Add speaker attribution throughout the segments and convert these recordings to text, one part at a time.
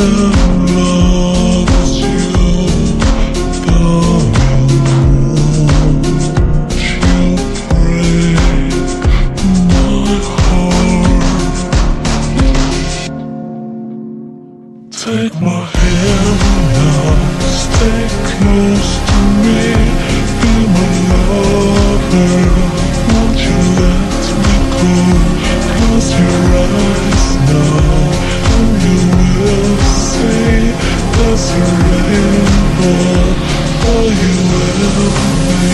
Speaker 1: Take my hand now, stay close to me, be my lover. Won't you let me go? Close your eyes now, and you will see there's a rainbow for you and me.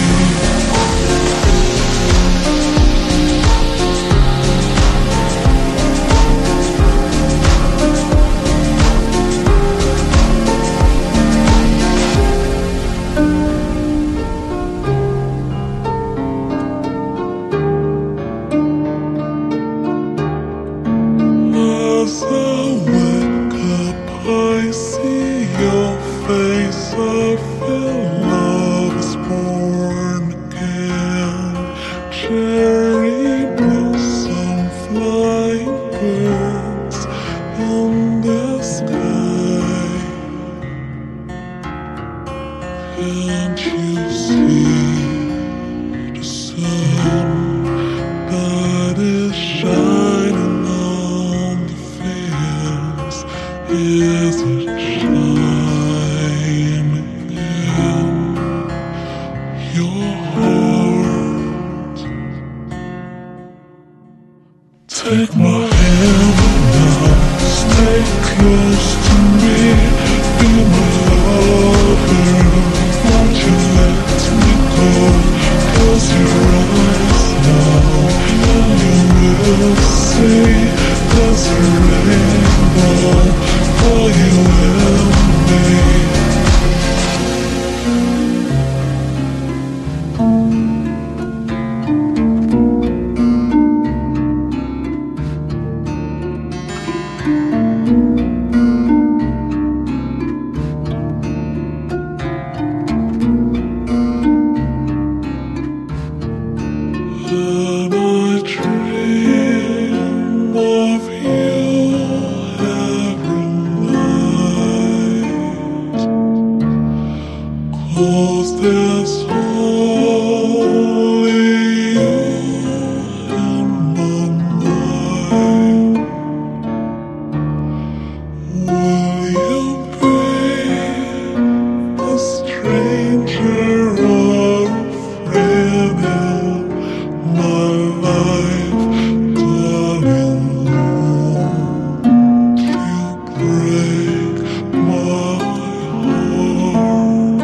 Speaker 1: As I wake up, I see your face. I feel love is born again. Cherry blossom, flying birds in the sky. Can't you see the sun that is shining? Is it shining in your heart? Take my hand now, stay close to me, be my lover. Won't you let me go? Close your eyes now, and you will see there's a rainbow for you and me. And I dream of you every night, 'cause there's only you in my mind. Will you be a stranger or a friend in my life, darling? Won't you break my heart?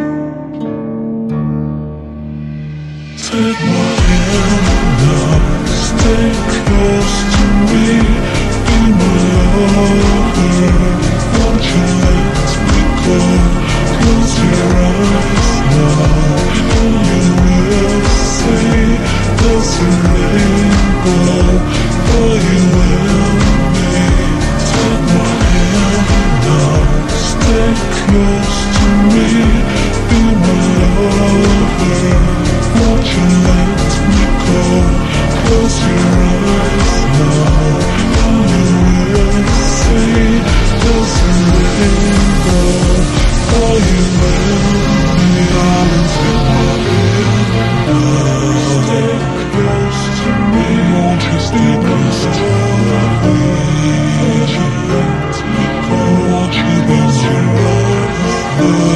Speaker 1: Take my hand now, stay close to me, be my lover. Won't you let me go? Close your eyes now, and you will see there's a rainbow for you and me. Take my hand now, stay close to me, be my lover. Won't you let me go? Close your eyes now, and you will see there's a rainbow for you and me. Darling, take my hand now, stay close to me. Won't you stay close to me? Won't you let me go? Won't you close your eyes now?